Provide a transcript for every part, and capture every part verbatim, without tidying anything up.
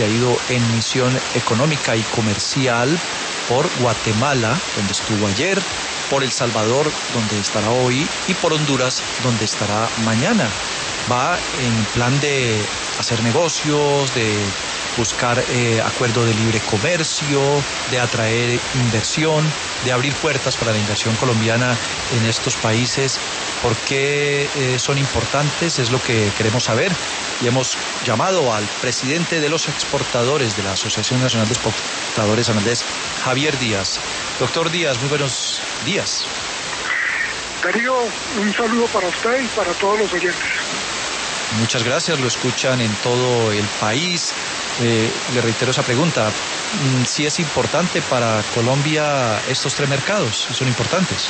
ido en misión económica y comercial por Guatemala, donde estuvo ayer, por El Salvador, donde estará hoy, y por Honduras, donde estará mañana. Va en plan de hacer negocios, de buscar eh, acuerdo de libre comercio, de atraer inversión, de abrir puertas para la inversión colombiana en estos países. ¿Por qué eh, son importantes? Es lo que queremos saber, y hemos llamado al presidente de los exportadores de la Asociación Nacional de Exportadores Sanandés, Javier Díaz. Doctor Díaz, muy buenos días. Darío, un saludo para usted y para todos los oyentes. Muchas gracias, lo escuchan en todo el país. Eh, le reitero esa pregunta, ¿sí es importante para Colombia estos tres mercados? ¿Son importantes?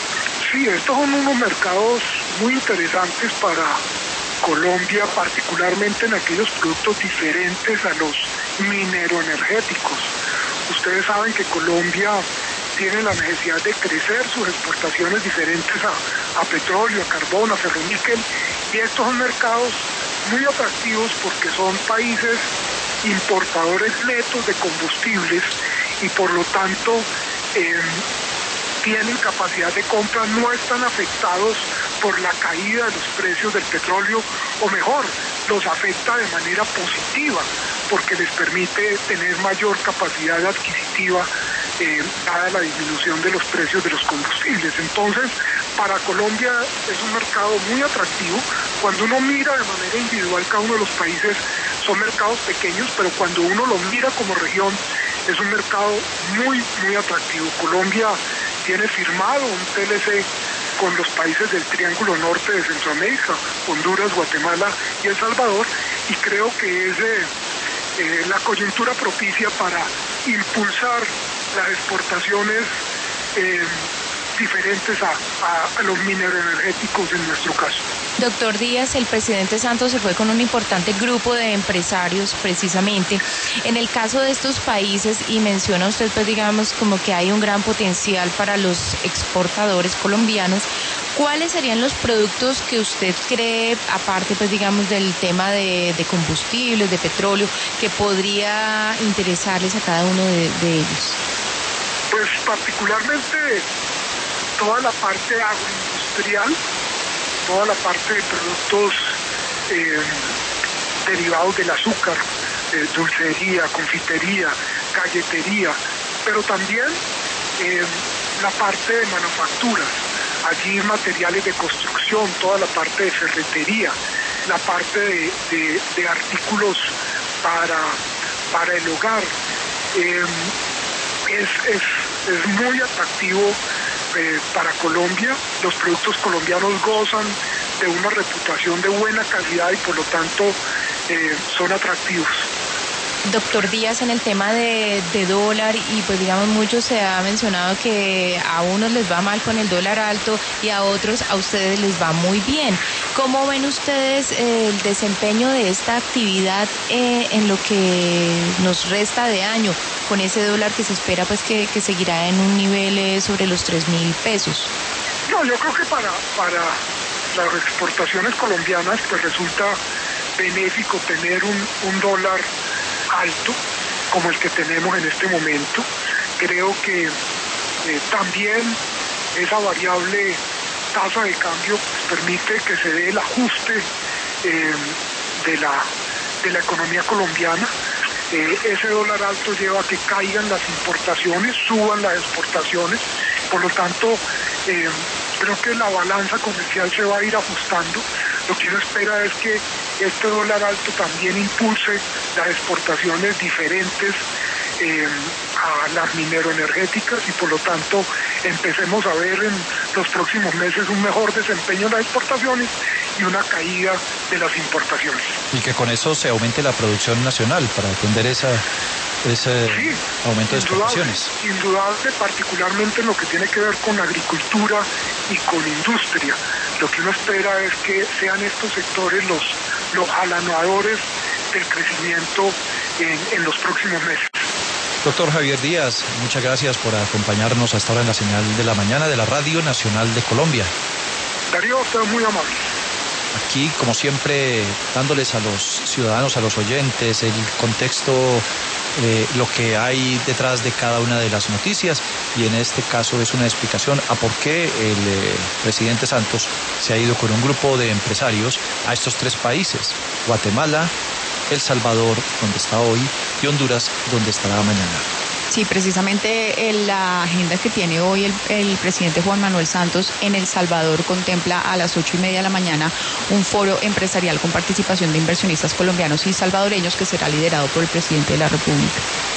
Sí, estos son unos mercados muy interesantes para Colombia, particularmente en aquellos productos diferentes a los mineroenergéticos. Ustedes saben que Colombia tiene la necesidad de crecer sus exportaciones diferentes a, a petróleo, a carbón, a ferroníquel, y estos son mercados muy atractivos porque son países importadores netos de combustibles y por lo tanto eh, tienen capacidad de compra, no están afectados por la caída de los precios del petróleo, o mejor, los afecta de manera positiva porque les permite tener mayor capacidad adquisitiva eh, dada la disminución de los precios de los combustibles. Entonces, para Colombia es un mercado muy atractivo. Cuando uno mira de manera individual cada uno de los países, son mercados pequeños, pero cuando uno lo mira como región, es un mercado muy, muy atractivo. Colombia tiene firmado un T L C con los países del Triángulo Norte de Centroamérica, Honduras, Guatemala y El Salvador, y creo que es eh, eh, la coyuntura propicia para impulsar las exportaciones eh, diferentes a, a, a los mineroenergéticos en nuestro caso. Doctor Díaz, el presidente Santos se fue con un importante grupo de empresarios precisamente. En el caso de estos países, y menciona usted, pues digamos, como que hay un gran potencial para los exportadores colombianos, ¿cuáles serían los productos que usted cree, aparte pues digamos del tema de, de combustibles, de petróleo, que podría interesarles a cada uno de, de ellos? Pues particularmente toda la parte agroindustrial, toda la parte de productos eh, derivados del azúcar, eh, dulcería, confitería, galletería, pero también eh, la parte de manufacturas, allí materiales de construcción, toda la parte de ferretería, la parte de, de, de artículos para, para el hogar. Eh, es, es, es muy atractivo Eh, para Colombia. Los productos colombianos gozan de una reputación de buena calidad y por lo tanto eh, son atractivos. Doctor Díaz, en el tema de, de dólar, y pues digamos mucho se ha mencionado que a unos les va mal con el dólar alto y a otros, a ustedes les va muy bien. ¿Cómo ven ustedes eh, el desempeño de esta actividad eh, en lo que nos resta de año, con ese dólar que se espera pues que, que seguirá en un nivel eh, sobre los tres mil pesos? No, yo creo que para, para las exportaciones colombianas pues resulta benéfico tener un, un dólar alto como el que tenemos en este momento. Creo que eh, también esa variable tasa de cambio permite que se dé el ajuste eh, de la, de la economía colombiana. Eh, ese dólar alto lleva a que caigan las importaciones, suban las exportaciones, por lo tanto eh, creo que la balanza comercial se va a ir ajustando. Lo que uno espera es que este dólar alto también impulse las exportaciones diferentes eh, a las mineroenergéticas y por lo tanto empecemos a ver en los próximos meses un mejor desempeño en las exportaciones y una caída de las importaciones. Y que con eso se aumente la producción nacional para atender esa, ese sí, aumento de indudable, exportaciones. Indudable, particularmente en lo que tiene que ver con agricultura y con industria. Lo que uno espera es que sean estos sectores los, los jalanadores del crecimiento en, en los próximos meses. Doctor Javier Díaz, muchas gracias por acompañarnos hasta ahora en la señal de la mañana de la Radio Nacional de Colombia. Darío, usted es muy amable. Aquí, como siempre, dándoles a los ciudadanos, a los oyentes, el contexto, eh, lo que hay detrás de cada una de las noticias, y en este caso es una explicación a por qué el eh, presidente Santos se ha ido con un grupo de empresarios a estos tres países: Guatemala, El Salvador, donde está hoy, y Honduras, donde estará mañana. Sí, precisamente en la agenda que tiene hoy el, el presidente Juan Manuel Santos en El Salvador contempla a las ocho y media de la mañana un foro empresarial con participación de inversionistas colombianos y salvadoreños que será liderado por el presidente de la República.